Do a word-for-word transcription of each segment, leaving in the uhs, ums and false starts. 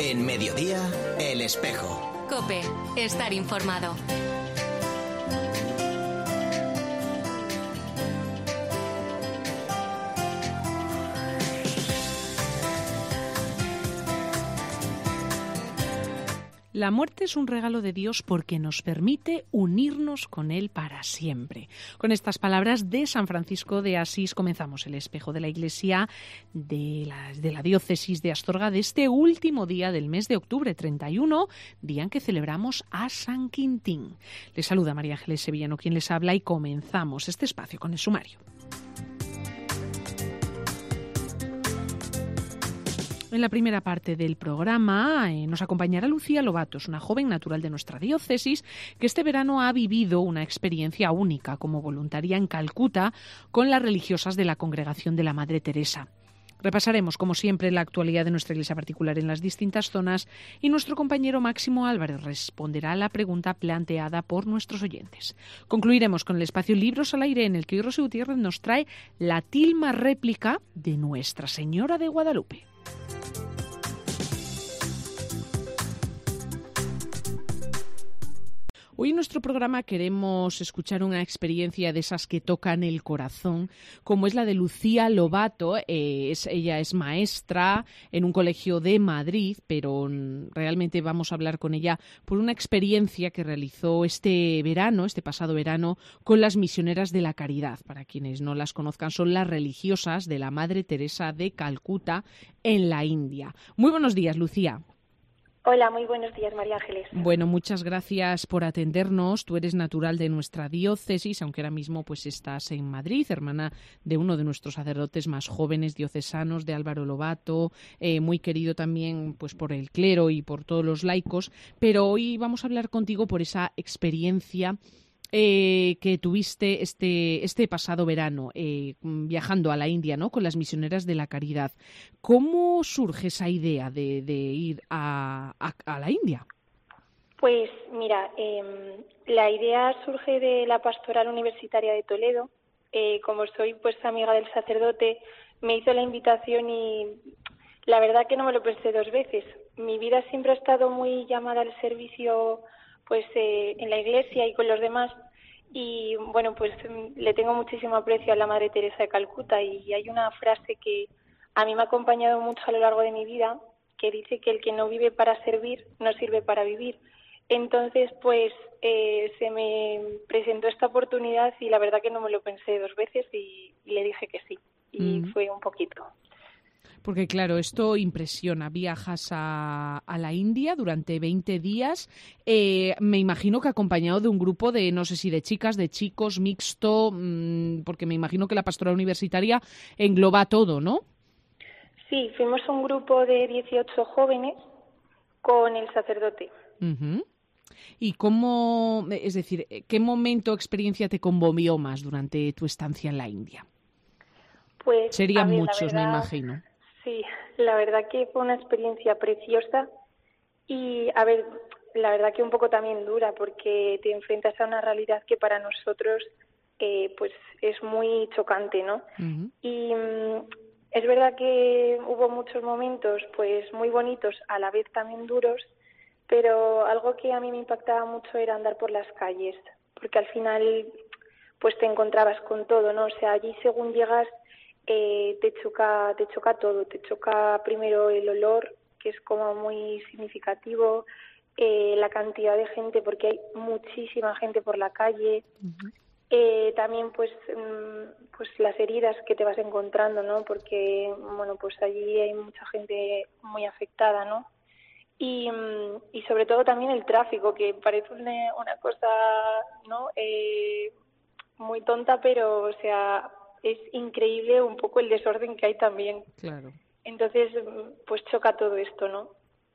En Mediodía, El Espejo. COPE, estar informado. La muerte es un regalo de Dios porque nos permite unirnos con Él para siempre. Con estas palabras de San Francisco de Asís comenzamos el espejo de la Iglesia de la, de la diócesis de Astorga de este último día del mes de octubre, treinta y uno, día en que celebramos a San Quintín. Les saluda María Ángeles Sevillano, quien les habla, y comenzamos este espacio con el sumario. En la primera parte del programa eh, nos acompañará Lucía Lobatos, una joven natural de nuestra diócesis que este verano ha vivido una experiencia única como voluntaria en Calcuta con las religiosas de la Congregación de la Madre Teresa. Repasaremos, como siempre, la actualidad de nuestra iglesia particular en las distintas zonas y nuestro compañero Máximo Álvarez responderá a la pregunta planteada por nuestros oyentes. Concluiremos con el espacio Libros al Aire, en el que hoy Rosy Gutiérrez nos trae la tilma réplica de Nuestra Señora de Guadalupe. Hoy en nuestro programa queremos escuchar una experiencia de esas que tocan el corazón, como es la de Lucía Lobato. Eh, es, ella es maestra en un colegio de Madrid, pero realmente vamos a hablar con ella por una experiencia que realizó este verano, este pasado verano, con las misioneras de la caridad. Para quienes no las conozcan, son las religiosas de la Madre Teresa de Calcuta en la India. Muy buenos días, Lucía. Hola, muy buenos días, María Ángeles. Bueno, muchas gracias por atendernos. Tú eres natural de nuestra diócesis, aunque ahora mismo pues estás en Madrid, hermana de uno de nuestros sacerdotes más jóvenes diocesanos, de Álvaro Lobato, eh, muy querido también pues por el clero y por todos los laicos. Pero hoy vamos a hablar contigo por esa experiencia Eh, que tuviste este, este pasado verano eh, viajando a la India, ¿no?, con las misioneras de la caridad. ¿Cómo surge esa idea de, de ir a, a, a la India? Pues mira, eh, la idea surge de la Pastoral Universitaria de Toledo. Eh, como soy pues amiga del sacerdote, me hizo la invitación y la verdad que no me lo pensé dos veces. Mi vida siempre ha estado muy llamada al servicio pues eh, en la iglesia y con los demás, y bueno, pues le tengo muchísimo aprecio a la Madre Teresa de Calcuta, y hay una frase que a mí me ha acompañado mucho a lo largo de mi vida, que dice que el que no vive para servir no sirve para vivir. Entonces pues eh, se me presentó esta oportunidad y la verdad que no me lo pensé dos veces y, y le dije que sí, y mm. fue un poquito. Porque claro, esto impresiona. Viajas a, a la India durante veinte días, eh, me imagino que acompañado de un grupo de, no sé si de chicas, de chicos, mixto, mmm, porque me imagino que la pastoral universitaria engloba todo, ¿no? Sí, fuimos un grupo de dieciocho jóvenes con el sacerdote. Uh-huh. ¿Y cómo, es decir, qué momento o experiencia te conmovió más durante tu estancia en la India? Pues serían ver, muchos, verdad, me imagino. Sí, la verdad que fue una experiencia preciosa y, a ver, la verdad que un poco también dura, porque te enfrentas a una realidad que para nosotros eh, pues es muy chocante, ¿no? Uh-huh. Y um, es verdad que hubo muchos momentos pues muy bonitos, a la vez también duros, pero algo que a mí me impactaba mucho era andar por las calles, porque al final pues te encontrabas con todo, ¿no? O sea, allí según llegas Eh, te choca te choca todo, te choca primero el olor, que es como muy significativo, eh, la cantidad de gente, porque hay muchísima gente por la calle, uh-huh. eh, también pues mm, pues las heridas que te vas encontrando, ¿no? Porque bueno, pues allí hay mucha gente muy afectada, ¿no? Y, y sobre todo también el tráfico, que parece una, una cosa, ¿no?, eh, muy tonta, pero o sea, es increíble un poco el desorden que hay también. Claro. Entonces, pues choca todo esto, ¿no?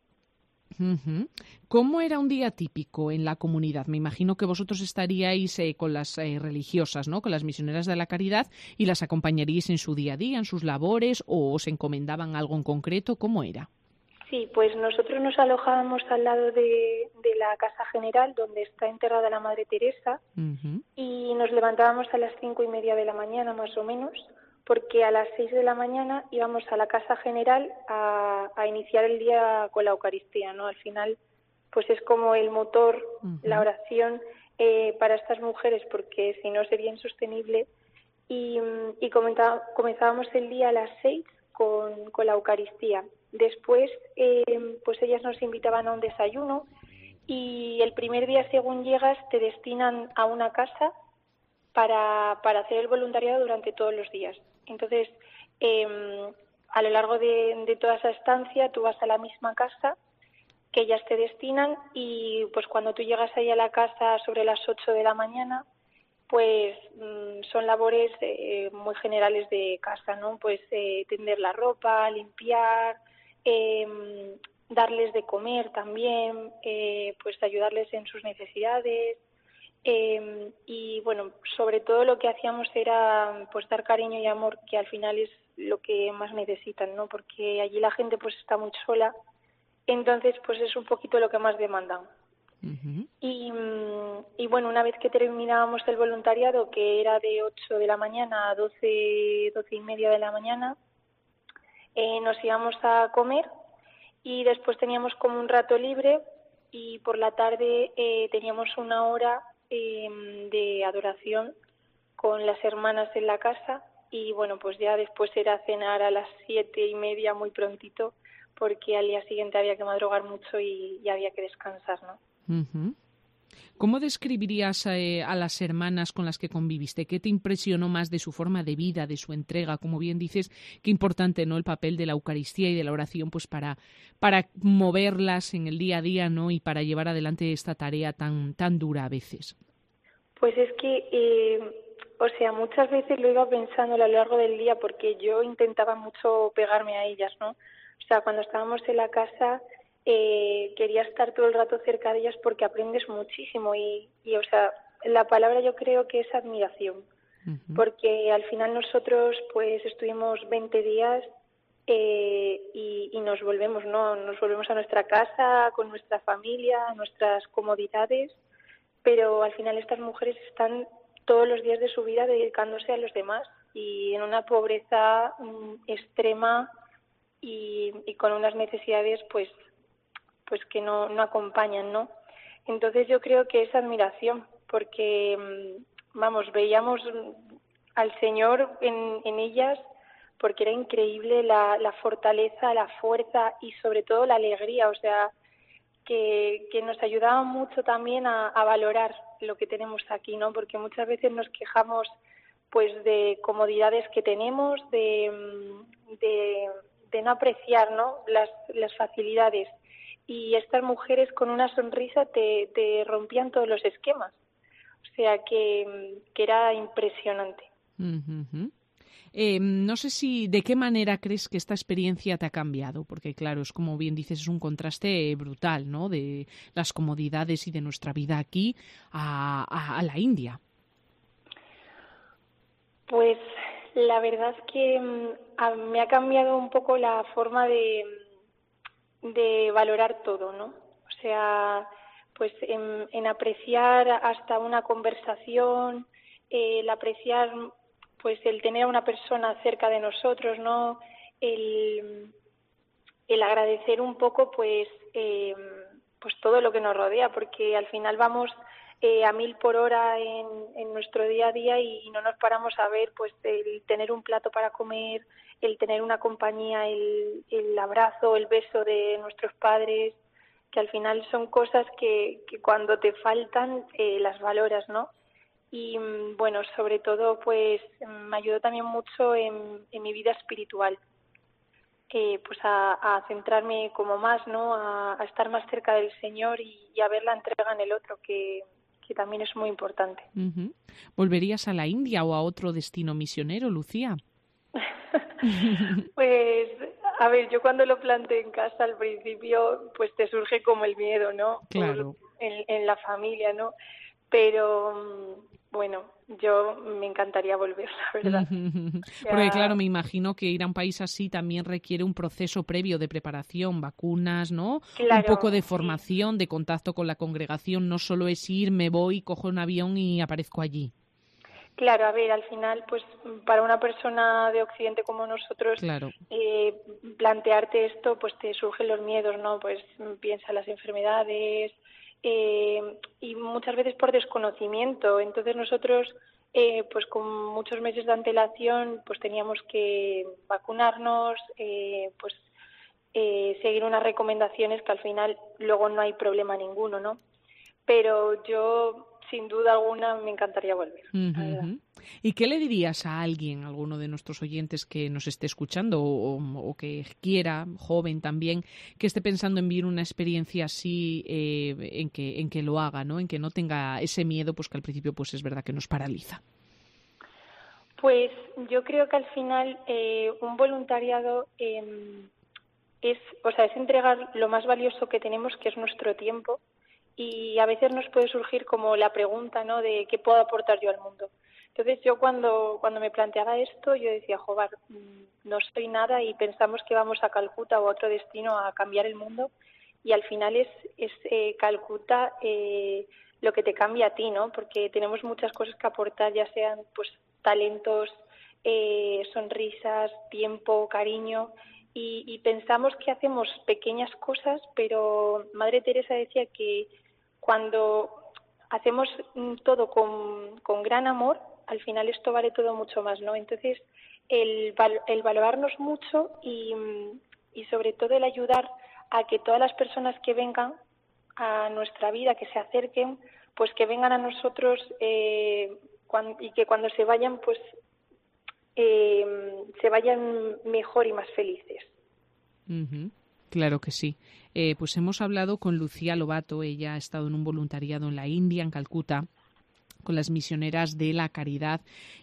Uh-huh. ¿Cómo era un día típico en la comunidad? Me imagino que vosotros estaríais eh, con las eh, religiosas, ¿no?, con las misioneras de la caridad, y las acompañaríais en su día a día, en sus labores, o os encomendaban algo en concreto. ¿Cómo era? Sí, pues nosotros nos alojábamos al lado de, de la Casa General, donde está enterrada la Madre Teresa, uh-huh. y nos levantábamos a las cinco y media de la mañana, más o menos, porque a las seis de la mañana íbamos a la Casa General a, a iniciar el día con la Eucaristía, ¿no? Al final, pues es como el motor, uh-huh. la oración eh, para estas mujeres, porque si no sería insostenible. Y, y comenzábamos el día a las seis con, con la Eucaristía. Después, eh, pues ellas nos invitaban a un desayuno y el primer día, según llegas, te destinan a una casa para, para hacer el voluntariado durante todos los días. Entonces, eh, a lo largo de, de toda esa estancia, tú vas a la misma casa que ellas te destinan y pues cuando tú llegas ahí a la casa sobre las ocho de la mañana, pues mmm, son labores eh, muy generales de casa, ¿no? Pues eh, tender la ropa, limpiar, eh, darles de comer también, eh, pues ayudarles en sus necesidades. Eh, y bueno, sobre todo lo que hacíamos era pues dar cariño y amor, que al final es lo que más necesitan, ¿no? Porque allí la gente pues está muy sola, entonces pues es un poquito lo que más demandan. Uh-huh. Y, y bueno, una vez que terminábamos el voluntariado, que era de ocho de la mañana a doce, doce y media de la mañana, eh, nos íbamos a comer y después teníamos como un rato libre y por la tarde eh, teníamos una hora eh, de adoración con las hermanas en la casa y bueno, pues ya después era cenar a las siete y media muy prontito porque al día siguiente había que madrugar mucho y, y había que descansar, ¿no? Uh-huh. ¿Cómo describirías eh, a las hermanas con las que conviviste? ¿Qué te impresionó más de su forma de vida, de su entrega? Como bien dices, qué importante, ¿no?, el papel de la Eucaristía y de la oración, pues para para moverlas en el día a día, ¿no?, y para llevar adelante esta tarea tan tan dura a veces. Pues es que, eh, o sea, muchas veces lo iba pensando a lo largo del día porque yo intentaba mucho pegarme a ellas, ¿no? O sea, cuando estábamos en la casa Eh, quería estar todo el rato cerca de ellas porque aprendes muchísimo y, y, o sea, la palabra yo creo que es admiración, uh-huh. porque al final nosotros pues estuvimos veinte días eh, y, y nos volvemos, ¿no? Nos volvemos a nuestra casa, con nuestra familia, a nuestras comodidades, pero al final estas mujeres están todos los días de su vida dedicándose a los demás y en una pobreza um, extrema y, y con unas necesidades pues pues que no, no acompañan, ¿no? Entonces yo creo que es admiración, porque, vamos, veíamos al Señor en, en ellas, porque era increíble la, la fortaleza, la fuerza y sobre todo la alegría, o sea, que, que nos ayudaba mucho también a, a valorar lo que tenemos aquí, ¿no? Porque muchas veces nos quejamos, pues, de comodidades que tenemos, de, de, de no apreciar, ¿no?, las, las facilidades. Y estas mujeres con una sonrisa te, te rompían todos los esquemas. O sea que, que era impresionante. Uh-huh. Eh, no sé si de qué manera crees que esta experiencia te ha cambiado, porque claro, es como bien dices, es un contraste brutal, ¿no?, de las comodidades y de nuestra vida aquí a, a, a la India. Pues la verdad es que a, me ha cambiado un poco la forma de de valorar todo, ¿no? O sea, pues en, en apreciar hasta una conversación, eh, el apreciar, pues el tener a una persona cerca de nosotros, ¿no? El, el agradecer un poco, pues, eh, pues todo lo que nos rodea, porque al final vamos eh, a mil por hora en, en nuestro día a día y no nos paramos a ver, pues, el tener un plato para comer, el tener una compañía, el, el abrazo, el beso de nuestros padres, que al final son cosas que, que cuando te faltan eh, las valoras, ¿no? Y bueno, sobre todo, pues me ayudó también mucho en, en mi vida espiritual, eh, pues a, a centrarme como más, ¿no? A, a estar más cerca del Señor y, y a ver la entrega en el otro, que, que también es muy importante. Uh-huh. ¿Volverías a la India o a otro destino misionero, Lucía? Pues, a ver, yo cuando lo planteé en casa al principio, pues te surge como el miedo, ¿no? Claro. En, en la familia, ¿no? Pero, bueno, yo me encantaría volver, la verdad. Porque, claro, me imagino que ir a un país así también requiere un proceso previo de preparación, vacunas, ¿no? Claro, un poco de sí. formación, de contacto con la congregación. No solo es ir, me voy, cojo un avión y aparezco allí. Claro, a ver, al final, pues para una persona de Occidente como nosotros, Claro. eh, plantearte esto, pues te surgen los miedos, ¿no? Pues piensa en las enfermedades eh, y muchas veces por desconocimiento. Entonces nosotros, eh, pues con muchos meses de antelación, pues teníamos que vacunarnos, eh, pues eh, seguir unas recomendaciones que al final luego no hay problema ninguno, ¿no? Pero yo, sin duda alguna, me encantaría volver. Uh-huh, la verdad. uh-huh. ¿Y qué le dirías a alguien, a alguno de nuestros oyentes que nos esté escuchando o, o que quiera, joven también, que esté pensando en vivir una experiencia así, eh, en que en que lo haga, ¿no? En que no tenga ese miedo, pues que al principio pues es verdad que nos paraliza? Pues yo creo que al final eh, un voluntariado eh, es, o sea, es entregar lo más valioso que tenemos, que es nuestro tiempo, y a veces nos puede surgir como la pregunta, ¿no?, de qué puedo aportar yo al mundo. Entonces yo cuando cuando me planteaba esto, yo decía, joder, no soy nada y pensamos que vamos a Calcuta o a otro destino a cambiar el mundo, y al final es, es eh, Calcuta eh, lo que te cambia a ti, ¿no? Porque tenemos muchas cosas que aportar, ya sean pues talentos, eh, sonrisas, tiempo, cariño, y, y pensamos que hacemos pequeñas cosas, pero Madre Teresa decía que cuando hacemos todo con, con gran amor, al final esto vale todo mucho más, ¿no? Entonces, el, el valorarnos mucho y, y sobre todo el ayudar a que todas las personas que vengan a nuestra vida, que se acerquen, pues que vengan a nosotros eh, cuando, y que cuando se vayan, pues eh, se vayan mejor y más felices. Uh-huh. Claro que sí. Eh, pues hemos hablado con Lucía Lobato. Ella ha estado en un voluntariado en la India, en Calcuta, con las misioneras de la caridad,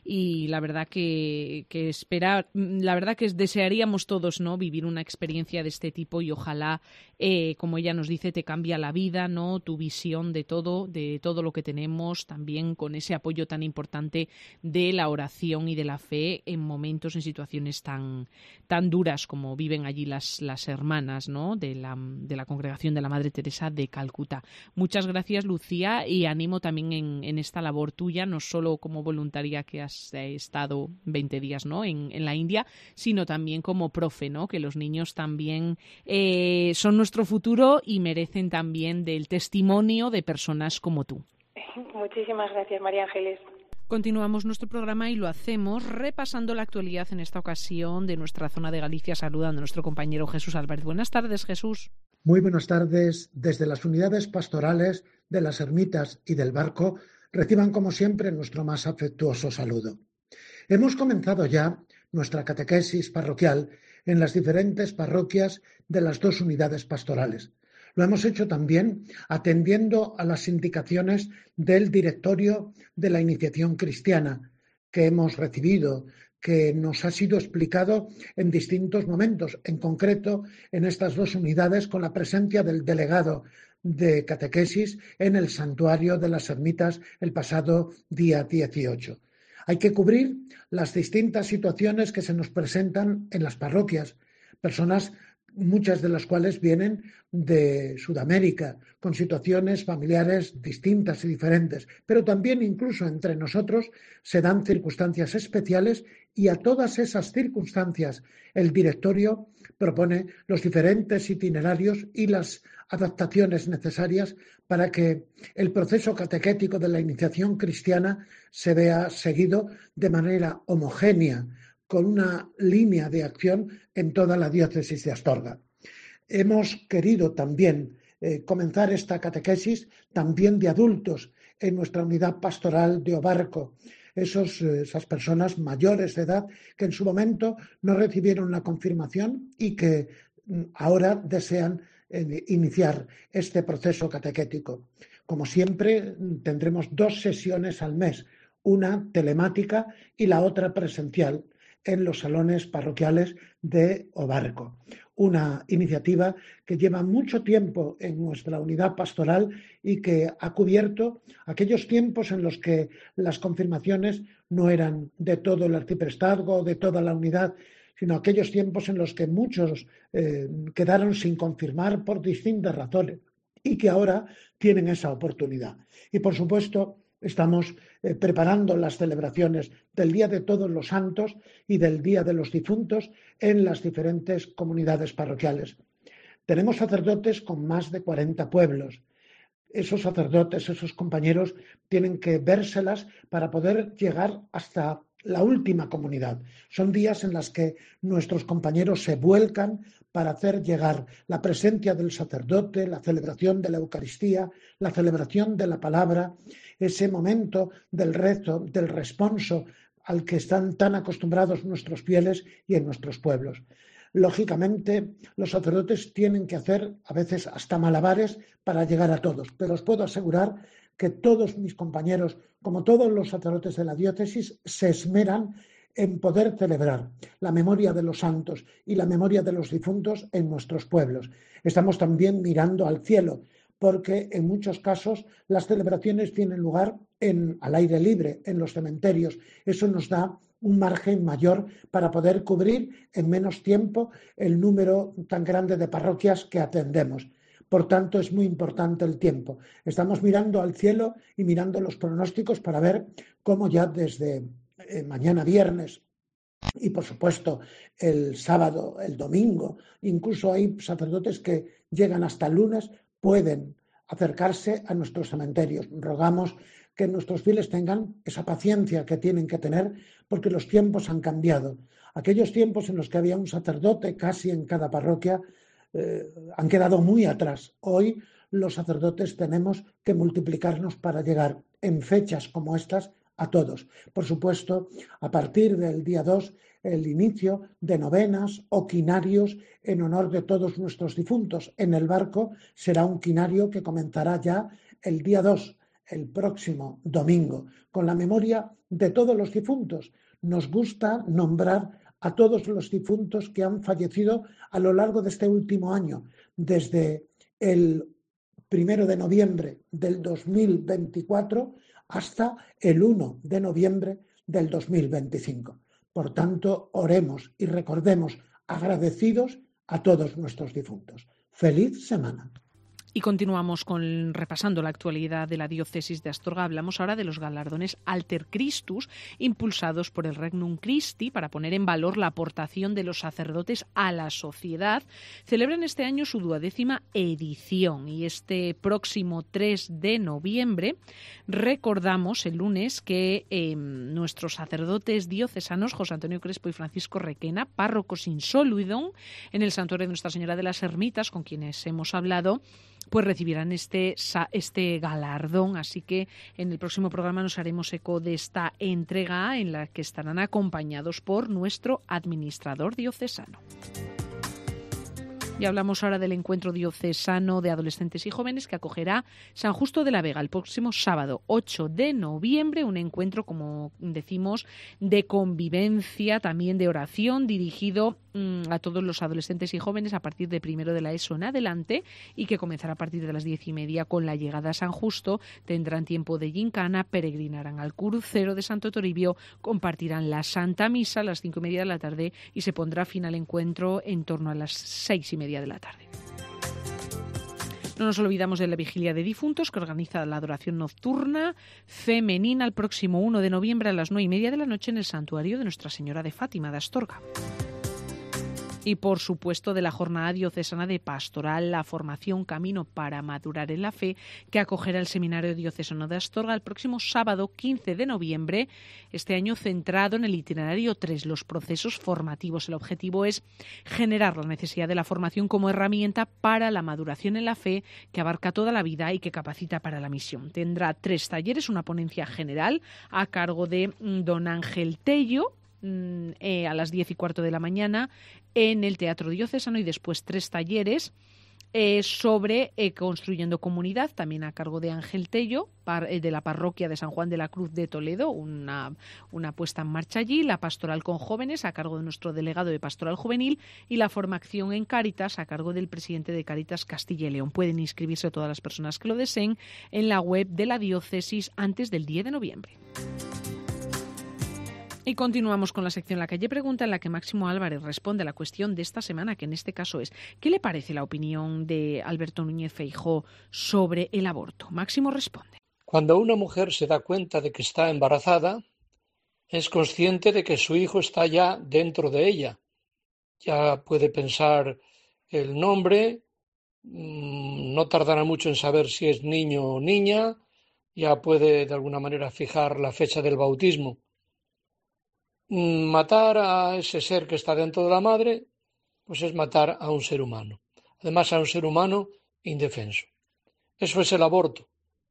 y la verdad que, que espera, la verdad que desearíamos todos, ¿no?, vivir una experiencia de este tipo, y ojalá, eh, como ella nos dice, te cambia la vida, ¿no?, tu visión de todo, de todo lo que tenemos, también con ese apoyo tan importante de la oración y de la fe en momentos, en situaciones tan, tan duras como viven allí las, las hermanas, ¿no?, de la, de la congregación de la Madre Teresa de Calcuta. Muchas gracias, Lucía, y ánimo también en, en esta labor tuya, no solo como voluntaria que has eh, estado veinte días, ¿no?, en, en la India, sino también como profe, ¿no?, que los niños también eh, son nuestro futuro y merecen también del testimonio de personas como tú. Muchísimas gracias, María Ángeles. Continuamos nuestro programa y lo hacemos repasando la actualidad, en esta ocasión de nuestra zona de Galicia, saludando a nuestro compañero Jesús Álvarez. Buenas tardes, Jesús. Muy buenas tardes. Desde las unidades pastorales de las Ermitas y del Barco, reciban como siempre nuestro más afectuoso saludo. Hemos comenzado ya nuestra catequesis parroquial en las diferentes parroquias de las dos unidades pastorales. Lo hemos hecho también atendiendo a las indicaciones del directorio de la Iniciación Cristiana que hemos recibido, que nos ha sido explicado en distintos momentos, en concreto en estas dos unidades con la presencia del delegado de catequesis en el santuario de las Ermitas el pasado día dieciocho. Hay que cubrir las distintas situaciones que se nos presentan en las parroquias, personas muchas de las cuales vienen de Sudamérica, con situaciones familiares distintas y diferentes, pero también incluso entre nosotros se dan circunstancias especiales, y a todas esas circunstancias el directorio propone los diferentes itinerarios y las adaptaciones necesarias para que el proceso catequético de la iniciación cristiana se vea seguido de manera homogénea, con una línea de acción en toda la diócesis de Astorga. Hemos querido también eh, comenzar esta catequesis también de adultos en nuestra unidad pastoral de Obarco, esos, esas personas mayores de edad que en su momento no recibieron la confirmación y que ahora desean eh, iniciar este proceso catequético. Como siempre, tendremos dos sesiones al mes, una telemática y la otra presencial, en los salones parroquiales de Obarco. Una iniciativa que lleva mucho tiempo en nuestra unidad pastoral y que ha cubierto aquellos tiempos en los que las confirmaciones no eran de todo el arciprestazgo, de toda la unidad, sino aquellos tiempos en los que muchos eh, quedaron sin confirmar por distintas razones y que ahora tienen esa oportunidad. Y por supuesto, estamos eh, preparando las celebraciones del Día de Todos los Santos y del Día de los Difuntos en las diferentes comunidades parroquiales. Tenemos sacerdotes con más de cuarenta pueblos. Esos sacerdotes, esos compañeros, tienen que vérselas para poder llegar hasta la última comunidad. Son días en los que nuestros compañeros se vuelcan para hacer llegar la presencia del sacerdote, la celebración de la Eucaristía, la celebración de la palabra, ese momento del rezo, del responso al que están tan acostumbrados nuestros fieles y en nuestros pueblos. Lógicamente, los sacerdotes tienen que hacer a veces hasta malabares para llegar a todos, pero os puedo asegurar que todos mis compañeros, como todos los sacerdotes de la diócesis, se esmeran en poder celebrar la memoria de los santos y la memoria de los difuntos en nuestros pueblos. Estamos también mirando al cielo, porque en muchos casos las celebraciones tienen lugar en, al aire libre, en los cementerios. Eso nos da un margen mayor para poder cubrir en menos tiempo el número tan grande de parroquias que atendemos. Por tanto, es muy importante el tiempo. Estamos mirando al cielo y mirando los pronósticos para ver cómo ya desde eh, mañana viernes y, por supuesto, el sábado, el domingo, incluso hay sacerdotes que llegan hasta el lunes, pueden acercarse a nuestros cementerios. Rogamos que nuestros fieles tengan esa paciencia que tienen que tener porque los tiempos han cambiado. Aquellos tiempos en los que había un sacerdote casi en cada parroquia eh, han quedado muy atrás. Hoy los sacerdotes tenemos que multiplicarnos para llegar en fechas como estas a todos. Por supuesto, a partir del día dos, el inicio de novenas o quinarios en honor de todos nuestros difuntos. En el barco será un quinario que comenzará ya el día dos, el próximo domingo, con la memoria de todos los difuntos. Nos gusta nombrar a todos los difuntos que han fallecido a lo largo de este último año, desde el primero de noviembre del dos mil veinticuatro hasta el uno de noviembre del dos mil veinticinco. Por tanto, oremos y recordemos agradecidos a todos nuestros difuntos. ¡Feliz semana! Y continuamos con repasando la actualidad de la diócesis de Astorga. Hablamos ahora de los galardones Alter Christus, impulsados por el Regnum Christi para poner en valor la aportación de los sacerdotes a la sociedad. Celebran este año su duodécima edición y este próximo tres de noviembre recordamos el lunes que eh, nuestros sacerdotes diocesanos José Antonio Crespo y Francisco Requena, párrocos insoluidum en el santuario de Nuestra Señora de las Ermitas, con quienes hemos hablado, pues recibirán este, este galardón. Así que en el próximo programa nos haremos eco de esta entrega en la que estarán acompañados por nuestro administrador diocesano. Y hablamos ahora del encuentro diocesano de adolescentes y jóvenes que acogerá San Justo de la Vega el próximo sábado ocho de noviembre, un encuentro, como decimos, de convivencia, también de oración, dirigido mmm, a todos los adolescentes y jóvenes a partir de primero de la ESO en adelante y que comenzará a partir de las diez y media con la llegada a San Justo. Tendrán tiempo de gincana, peregrinarán al crucero de Santo Toribio, compartirán la Santa Misa a las cinco y media de la tarde y se pondrá fin al encuentro en torno a las seis y media de la tarde. No nos olvidamos de la vigilia de difuntos que organiza la adoración nocturna femenina el próximo uno de noviembre a las nueve y media de la noche en el santuario de Nuestra Señora de Fátima de Astorga. Y, por supuesto, de la Jornada Diocesana de Pastoral, la formación Camino para Madurar en la Fe, que acogerá el Seminario Diocesano de Astorga el próximo sábado quince de noviembre, este año centrado en el itinerario tres, los procesos formativos. El objetivo es generar la necesidad de la formación como herramienta para la maduración en la fe, que abarca toda la vida y que capacita para la misión. Tendrá tres talleres, una ponencia general a cargo de don Ángel Tello, Eh, a las diez y cuarto de la mañana en el Teatro Diocesano, y después tres talleres eh, sobre eh, construyendo comunidad, también a cargo de Ángel Tello, par, eh, de la parroquia de San Juan de la Cruz de Toledo, una, una puesta en marcha allí, la pastoral con jóvenes a cargo de nuestro delegado de Pastoral Juvenil y la formación en Cáritas a cargo del presidente de Cáritas Castilla y León. Pueden inscribirse todas las personas que lo deseen en la web de la diócesis antes del diez de noviembre. Y continuamos con la sección La Calle Pregunta, en la que Máximo Álvarez responde a la cuestión de esta semana, que en este caso es: ¿qué le parece la opinión de Alberto Núñez Feijóo sobre el aborto? Máximo responde. Cuando una mujer se da cuenta de que está embarazada, es consciente de que su hijo está ya dentro de ella. Ya puede pensar el nombre, no tardará mucho en saber si es niño o niña, ya puede de alguna manera fijar la fecha del bautismo. Matar a ese ser que está dentro de la madre, pues es matar a un ser humano. Además, a un ser humano indefenso. Eso es el aborto.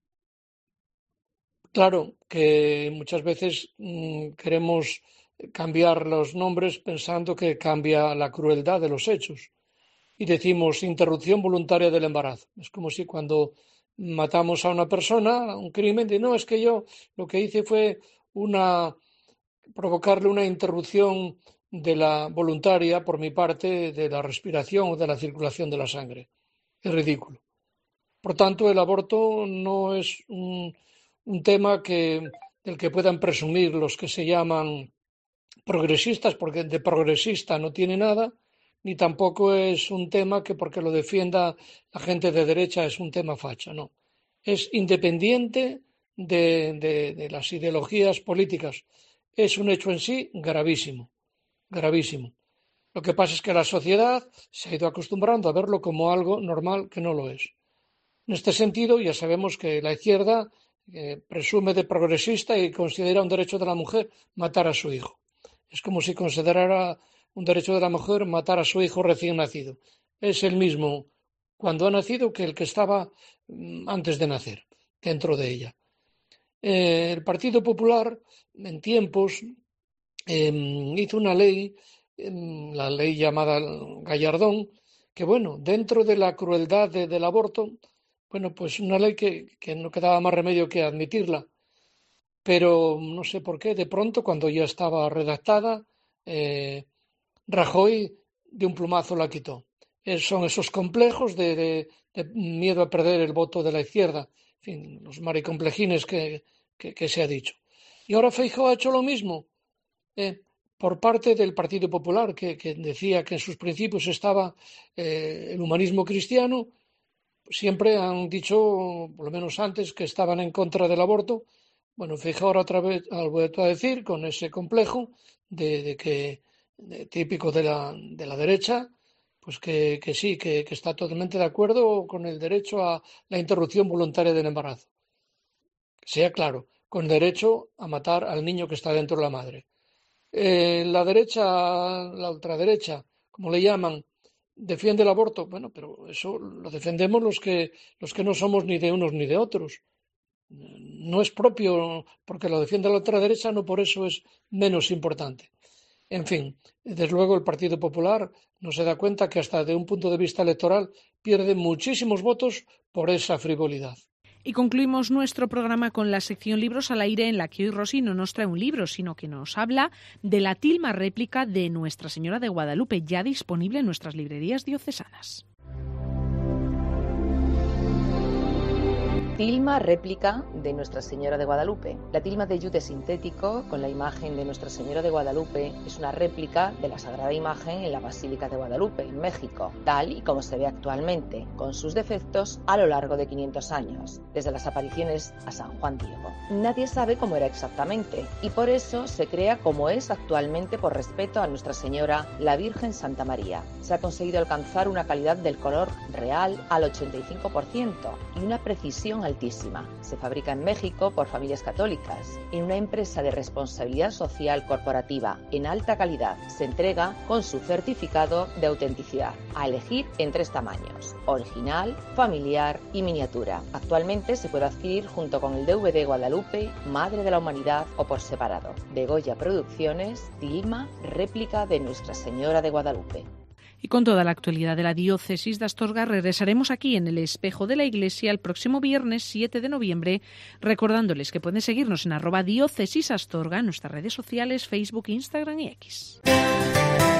Claro que muchas veces mmm, queremos cambiar los nombres pensando que cambia la crueldad de los hechos. Y decimos interrupción voluntaria del embarazo. Es como si cuando matamos a una persona, un crimen, de no, es que yo lo que hice fue una provocarle una interrupción de la voluntaria por mi parte de la respiración o de la circulación de la sangre. Es ridículo. Por tanto, el aborto no es un, un tema que, del que puedan presumir los que se llaman progresistas, porque de progresista no tiene nada, ni tampoco es un tema que porque lo defienda la gente de derecha es un tema facha, no. Es independiente de, de, de las ideologías políticas. Es un hecho en sí gravísimo, gravísimo. Lo que pasa es que la sociedad se ha ido acostumbrando a verlo como algo normal que no lo es. En este sentido, ya sabemos que la izquierda eh, presume de progresista y considera un derecho de la mujer matar a su hijo. Es como si considerara un derecho de la mujer matar a su hijo recién nacido. Es el mismo cuando ha nacido que el que estaba antes de nacer, dentro de ella. Eh, el Partido Popular, en tiempos, eh, hizo una ley, eh, la ley llamada Gallardón, que bueno, dentro de la crueldad de, del aborto, bueno, pues una ley que, que no quedaba más remedio que admitirla. Pero no sé por qué, de pronto, cuando ya estaba redactada, eh, Rajoy de un plumazo la quitó. Eh, son esos complejos de, de, de miedo a perder el voto de la izquierda, en fin, los maricomplejines que, que, que se ha dicho. Y ahora Feijóo ha hecho lo mismo, eh, por parte del Partido Popular, que, que decía que en sus principios estaba eh, el humanismo cristiano. Siempre han dicho, por lo menos antes, que estaban en contra del aborto. Bueno, Feijóo ahora otra vez ha vuelto a decir, con ese complejo de, de que de, típico de la, de la derecha, pues que, que sí, que, que está totalmente de acuerdo con el derecho a la interrupción voluntaria del embarazo. Sea claro, con derecho a matar al niño que está dentro de la madre. Eh, la derecha, la ultraderecha, como le llaman, defiende el aborto. Bueno, pero eso lo defendemos los que, los que no somos ni de unos ni de otros. No es propio, porque lo defiende la ultraderecha, no por eso es menos importante. En fin, desde luego el Partido Popular no se da cuenta que hasta de un punto de vista electoral pierde muchísimos votos por esa frivolidad. Y concluimos nuestro programa con la sección Libros al Aire, en la que hoy Rosy no nos trae un libro, sino que nos habla de la tilma réplica de Nuestra Señora de Guadalupe, ya disponible en nuestras librerías diocesanas. Tilma réplica de Nuestra Señora de Guadalupe. La tilma de yute sintético con la imagen de Nuestra Señora de Guadalupe es una réplica de la Sagrada Imagen en la Basílica de Guadalupe, en México, tal y como se ve actualmente, con sus defectos a lo largo de quinientos años, desde las apariciones a San Juan Diego. Nadie sabe cómo era exactamente, y por eso se crea como es actualmente por respeto a Nuestra Señora, la Virgen Santa María. Se ha conseguido alcanzar una calidad del color real al ochenta y cinco por ciento y una precisión altísima. Se fabrica en México por familias católicas, en una empresa de responsabilidad social corporativa en alta calidad. Se entrega con su certificado de autenticidad, a elegir en tres tamaños: original, familiar y miniatura. Actualmente se puede adquirir junto con el D V D Guadalupe, Madre de la Humanidad, o por separado. De Goya Producciones, tilma réplica de Nuestra Señora de Guadalupe. Y con toda la actualidad de la diócesis de Astorga regresaremos aquí en el Espejo de la Iglesia el próximo viernes siete de noviembre, recordándoles que pueden seguirnos en arroba diócesis Astorga en nuestras redes sociales, Facebook, Instagram y X.